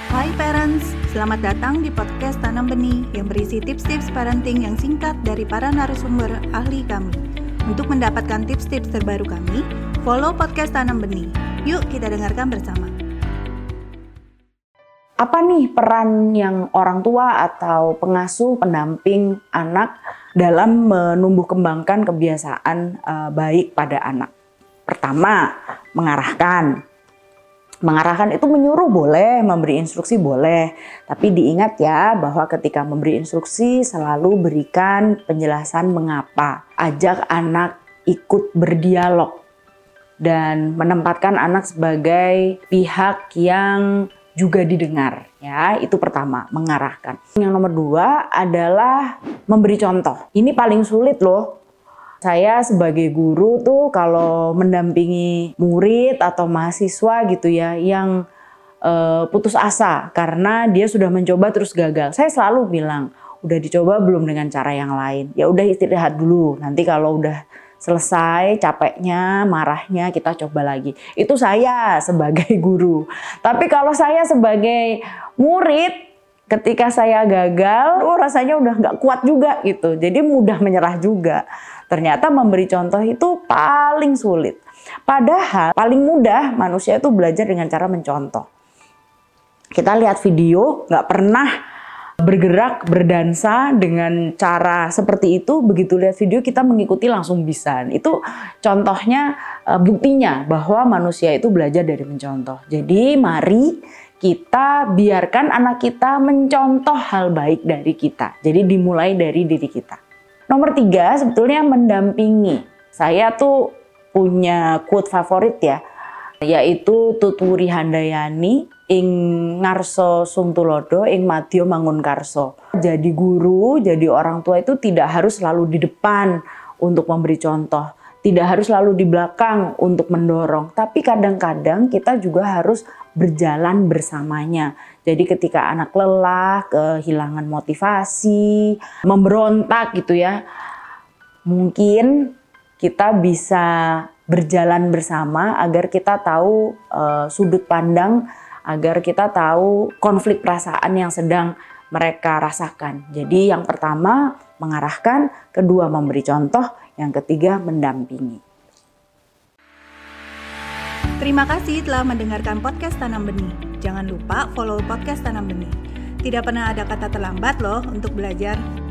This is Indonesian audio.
Hai parents, selamat datang di podcast Tanam Benih yang berisi tips-tips parenting yang singkat dari para narasumber ahli kami. Untuk mendapatkan tips-tips terbaru kami, follow podcast Tanam Benih. Yuk kita dengarkan bersama. Apa nih peran yang orang tua atau pengasuh pendamping anak dalam menumbuh kembangkan kebiasaan baik pada anak? Pertama, mengarahkan. Mengarahkan itu menyuruh boleh, memberi instruksi boleh. Tapi diingat ya bahwa ketika memberi instruksi selalu berikan penjelasan mengapa. Ajak anak ikut berdialog dan menempatkan anak sebagai pihak yang juga didengar. Ya, itu pertama, mengarahkan. Yang nomor 2 adalah memberi contoh. Ini paling sulit loh. Saya sebagai guru tuh kalau mendampingi murid atau mahasiswa gitu ya yang putus asa karena dia sudah mencoba terus gagal. Saya selalu bilang, udah dicoba belum dengan cara yang lain? Ya udah istirahat dulu. Nanti kalau udah selesai capeknya, marahnya kita coba lagi. Itu saya sebagai guru. Tapi kalau saya sebagai murid, ketika saya gagal, rasanya udah nggak kuat juga gitu. Jadi mudah menyerah juga. Ternyata memberi contoh itu paling sulit. Padahal paling mudah manusia itu belajar dengan cara mencontoh. Kita lihat video, nggak pernah bergerak, berdansa dengan cara seperti itu. Begitu lihat video kita mengikuti langsung bisa. Itu contohnya, buktinya bahwa manusia itu belajar dari mencontoh. Jadi mari kita biarkan anak kita mencontoh hal baik dari kita. Jadi dimulai dari diri kita. Nomor 3 sebetulnya mendampingi. Saya tuh punya quote favorit ya, yaitu Tutwuri Handayani ing ngarso sumtulodo ing madya mangun karso. Jadi guru, jadi orang tua itu tidak harus selalu di depan untuk memberi contoh, tidak harus selalu di belakang untuk mendorong, tapi kadang-kadang kita juga harus berjalan bersamanya. Jadi ketika anak lelah, kehilangan motivasi, memberontak gitu ya, mungkin kita bisa berjalan bersama agar kita tahu sudut pandang, agar kita tahu konflik perasaan yang sedang mereka rasakan. Jadi yang pertama mengarahkan, kedua memberi contoh, yang ketiga mendampingi. Terima kasih telah mendengarkan podcast Tanam Benih. Jangan lupa follow podcast Tanam Benih. Tidak pernah ada kata terlambat loh untuk belajar.